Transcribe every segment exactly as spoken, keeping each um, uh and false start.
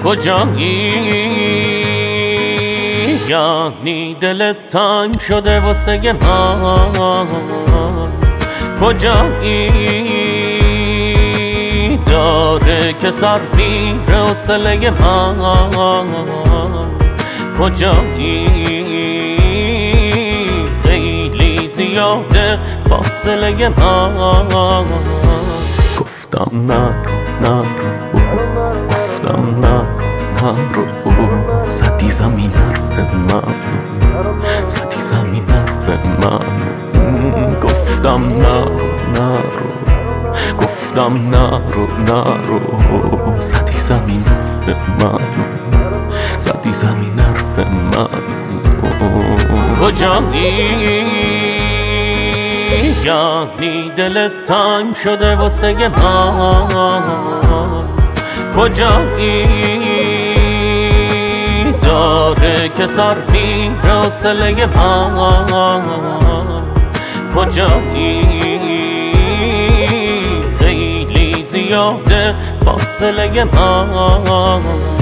کجایی؟ یعنی دلت تنگ شده واسه من. کجایی؟ داره که سر میره حوصله من. کجایی؟ خیلی زیاده فاصله من. گفتم نرو نرو، گفتم نرو نرو، زدی زمین حرف من، زدی زمین حرف من. گفتم نرو نرو، گفتم نرو نرو، زدی زمین حرف من، زدی زمین حرف من. کجایی؟ یعنی دلت تنگ شده واسه من. کجایی؟ داره که سر میره حوصله من. کجایی؟ خیلی زیاده فاصله من.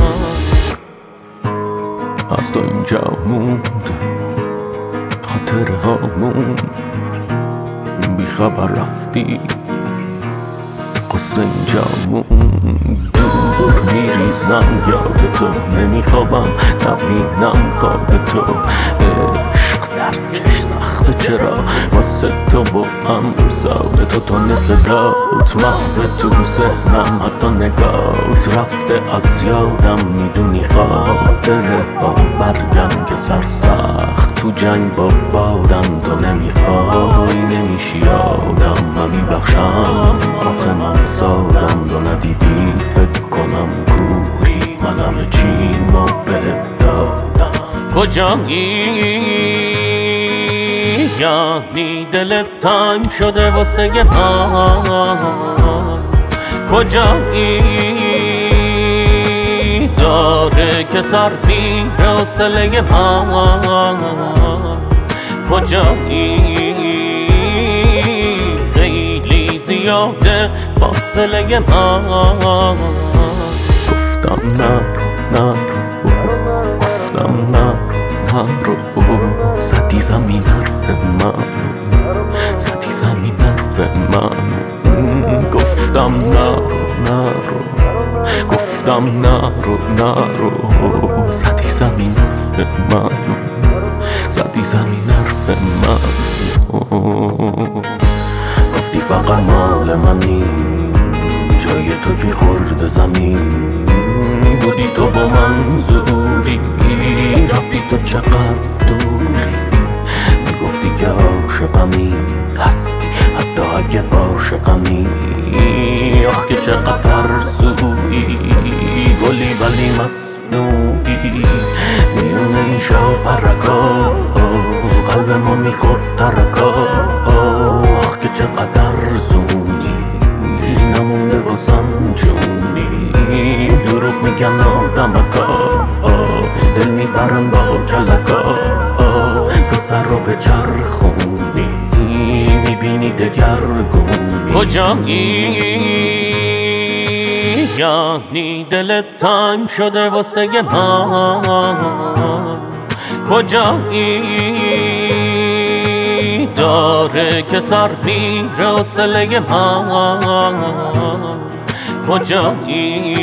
از تو اینجا موند خاطره هامون، بی خبر رفتی قصه اینجا موند. دور میریزم یاد تو، نمیخوابم نبینم خواب تو. عشق درکش سخته چرا واسه تو و امثال تو. تو نصدات محو تو ذهنم، حتی نگات رفته از یادم. میدونی خاطره ها برگم که سرسخت تو جنگ با بادم. تو نمیخوای نمیشی آدم، من میبخشم آخه من سادم. تو ندیدی فکر کنم کوری، من همه چیمو بهت دادم. کجایی؟ یعنی دلت تنگ شده واسه من. کجایی؟ داره که سر میره حوصله من. کجایی؟ خیلی زیاده فاصله من. گفتم نرو نرو، گفتم نرو نرو، زدی زمین حرف من، زدی زمین حرف من. گفتم نرو نرو، گفتم نرو نرو، زدی زمین حرف من، زدی زمین حرف من. گفتی فقط مال منی، جای تو کی خورد زمین. بودی تو با من زوری، رفتی تو چقدر دوری. میگفتی که عاشقمی هستی، حتی اگه عاشقمی. آخ که چقدر ترسویی، گلی ولی مصنوعی. میونه این شاپرکا قلب ما میخورد ترکا. آخ که چقدر زونی، نمونده بازم جونی. دروغ میگن آدمکا، دل میبرن با کلکا. تو سر رو به چرخونی، میبینی دگرگونی. کجایی؟ یعنی دلت تنگ شده واسه من. کجایی؟ داره که سر میره حوصله من. کجایی؟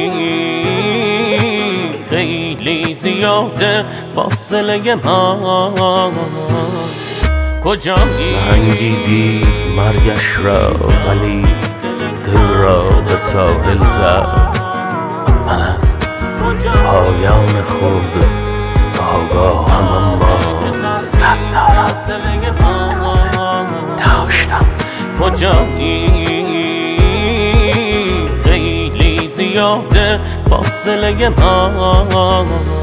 خیلی زیاده فاصله من. کجایی؟ رنگیدی مرگش را، ولی دل را به ساحل زد. من از پایان خود آگاهم، اما صد دارم دوست داشتم. کجایی؟ خیلی زیاده فاصله من.